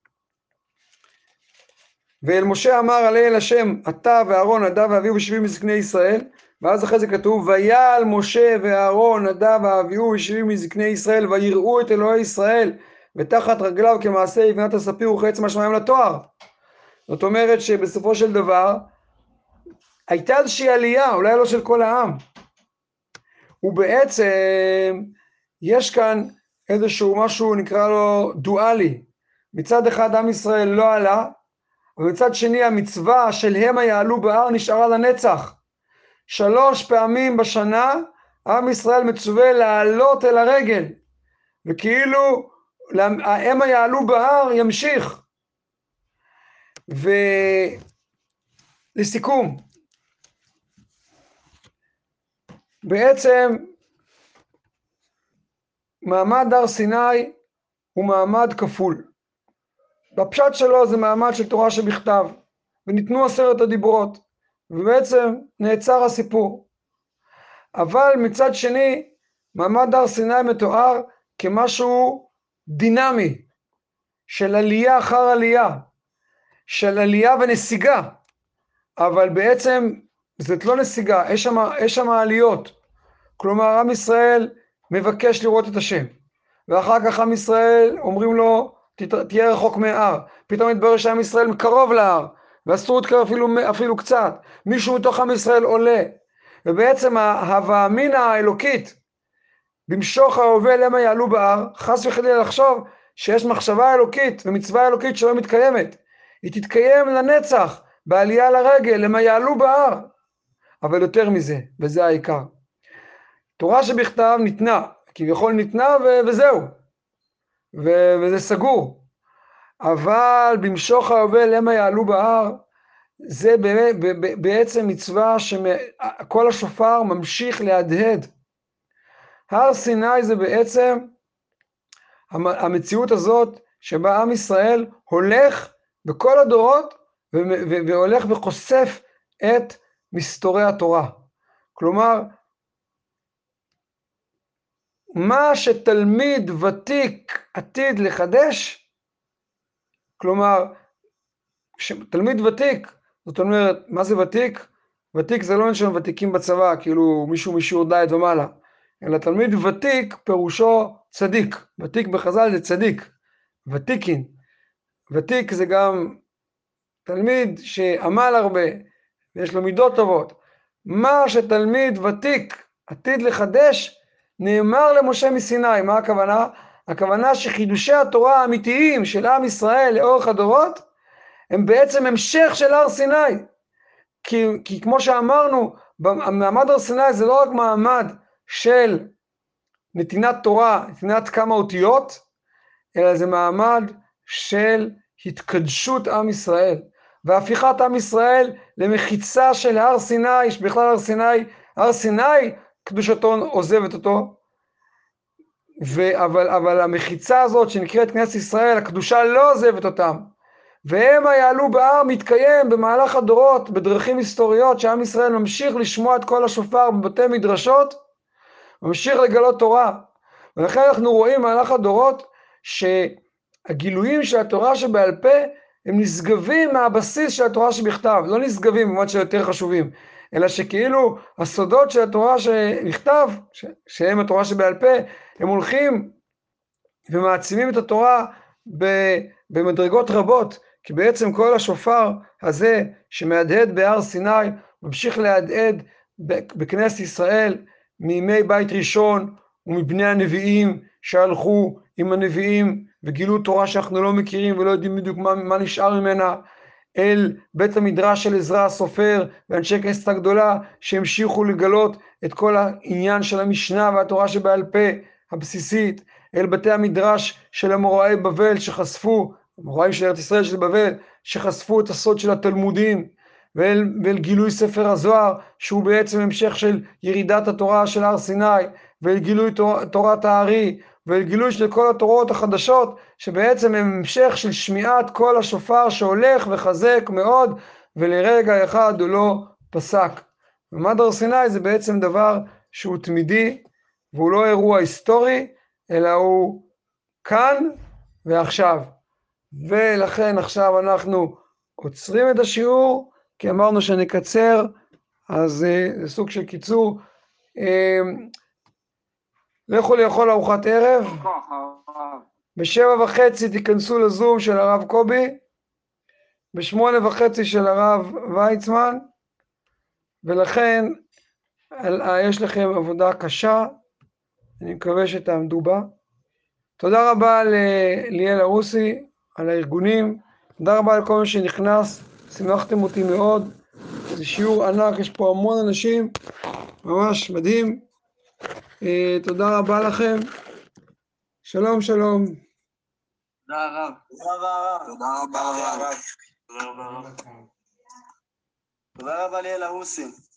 ואל משה אמר עלי אל השם, אתה ואהרון, נדב ואביהו ושבעים מזקני ישראל, ואז אחרי זה כתוב, ויעל משה ואהרון, נדב ואביהו ושבעים מזקני ישראל, ויראו את אלוהי ישראל, ותחת רגליו כמעשה יבנת הספיר וכעץ מהשמיים לתואר. זאת אומרת שבסופו של דבר, הייתה איזושהי עלייה, אולי לא של כל העם, ובעצם יש כאן איזשהו משהו נקרא לו דואלי, מצד אחד עם ישראל לא עלה, ומצד שני המצווה של הם יעלו בהר נשארה לנצח. 3 פעמים בשנה עם ישראל מצווה לעלות אל הרגל, וכאילו הם יעלו בהר ימשיך. ולסיכום, בעצם מעמד הר סיני הוא מעמד כפול. בפשט שלו זה מעמד של תורה שבכתב, וניתנו 10 הדיברות, ובעצם נעצר הסיפור. אבל מצד שני, מעמד הר סיני מתואר כמשהו דינמי, של עלייה אחר עלייה, של עלייה ונסיגה, אבל בעצם זאת לא נסיגה, יש שם עליות. כלומר, עם ישראל מבקש לראות את השם, ואחר כך עם ישראל אומרים לו, תהיה רחוק מההר, פתאום מתברר שעם ישראל קרוב להר, ואסור להתקרב אפילו קצת, מישהו מתוך עם ישראל עולה, ובעצם ההווה אמינה האלוקית, במשוך היובל הם יעלו בהר, חס וחלילה לחשוב שיש מחשבה אלוקית ומצווה אלוקית שלא מתקיימת, היא תתקיים לנצח, בעלייה לרגל, הם יעלו בהר, אבל יותר מזה, וזה העיקר. תורה שבכתב ניתנה, כביכול ניתנה וזהו, וזה סגור, אבל במשוך היובל הם יעלו בהר, זה בעצם מצווה שכל השופר ממשיך להדהד. הר סיני זה בעצם המציאות הזאת שבה עם ישראל הולך בכל הדורות והולך וחושף את מסתורי התורה. כלומר, מה שתלמיד ותיק עתיד לחדש, כלומר, תלמיד ותיק, זאת אומרת, מה זה ותיק? ותיק זה לא נשאר ותיקים בצבא, כאילו מישהו משיעור דעת ומעלה, אלא תלמיד ותיק פירושו צדיק, ותיק בחז"ל זה צדיק, ותיקין, ותיק זה גם תלמיד שעמל הרבה, ויש לו מידות טובות. מה שתלמיד ותיק עתיד לחדש, נאמר למשה מסיני. מה הכוונה? הכוונה שחידושי התורה האמיתיים של עם ישראל לאורך הדורות, הם בעצם המשך של הר סיני. כי כמו שאמרנו, מעמד הר סיני זה לא רק מעמד של נתינת תורה, נתינת כמה אותיות, אלא זה מעמד של התקדשות עם ישראל, והפיכת עם ישראל למחיצה של הר סיני, שבכלל הר סיני קדושתו עוזבת אותו, אבל המחיצה הזאת שנקראת כנסת ישראל, הקדושה לא עוזבת אותם, והם יעלו בהר מתקיים במהלך הדורות, בדרכים היסטוריות, שעם ישראל ממשיך לשמוע את כל השופר בבתי מדרשות, ממשיך לגלות תורה, ולכן אנחנו רואים במהלך הדורות, שהגילויים של התורה שבעל פה, הם נשגבים מהבסיס של התורה שבכתב, לא נשגבים במובן שיותר חשובים, אלא שכאילו הסודות של התורה שבכתב, שהם התורה שבעל פה, הם הולכים ומעצימים את התורה במדרגות רבות, כי בעצם כל השופר הזה שמהדהד בהר סיני, ממשיך להדהד בכנסת ישראל מימי בית ראשון ומבני הנביאים שהלכו עם הנביאים וגילו תורה שאנחנו לא מכירים ולא יודעים בדיוק מה נשאר ממנה, אל בית המדרש של עזרא הסופר ואנשי כנסת הגדולה שהמשיכו לגלות את כל העניין של המשנה והתורה שבעל פה הבסיסית, אל בתי המדרש של אמוראי בבל שחשפו, אמוראים של ארץ ישראל של בבל, שחשפו את הסוד של התלמודים, ואל גילוי ספר הזוהר שהוא בעצם המשך של ירידת התורה של הר סיני, ואל גילוי תורת הארי, ואל גילוי של כל התורות החדשות שבעצם הם המשך של שמיעת כל השופר שהולך וחזק מאוד ולרגע אחד הוא לא פסק. מעמד הר סיני זה בעצם דבר שהוא תמידי והוא לא אירוע היסטורי אלא הוא כאן ועכשיו, ולכן עכשיו אנחנו עוצרים את השיעור כי אמרנו שנקצר, אז זה סוג של קיצור. לכו לאכול ארוחת ערב, 7:30 תיכנסו לזום של הרב קובי, 8:30 של הרב ויצמן, ולכן יש לכם עבודה קשה, אני מקווה שתעמדו בה. תודה רבה ליאל הרוסי על הארגונים, תודה רבה לכל מי שנכנס, שמחתם אותי מאוד, זה שיעור ענק, יש פה המון אנשים, ממש מדהים, תודה רבה לכם, שלום שלום. תודה רב. תודה רבה. תודה רבה ליאל הרוסי.